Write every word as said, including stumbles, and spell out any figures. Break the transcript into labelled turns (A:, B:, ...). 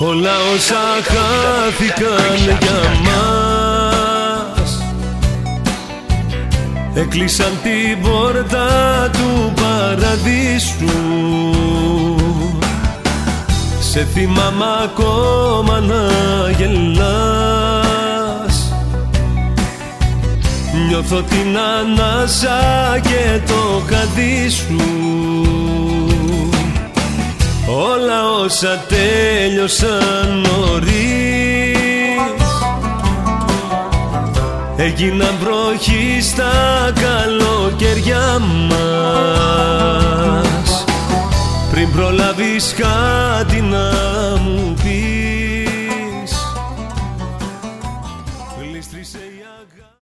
A: όλα όσα χάθηκαν για μας έκλεισαν την πόρτα του παραδείσου. Σε θυμάμαι ακόμα να γελάς, νιώθω την ανάσα και το χαδί σου. Όλα όσα τέλειωσαν νωρίς έγιναν βροχή στα καλοκαιριά μας, πριν προλάβεις κάτι να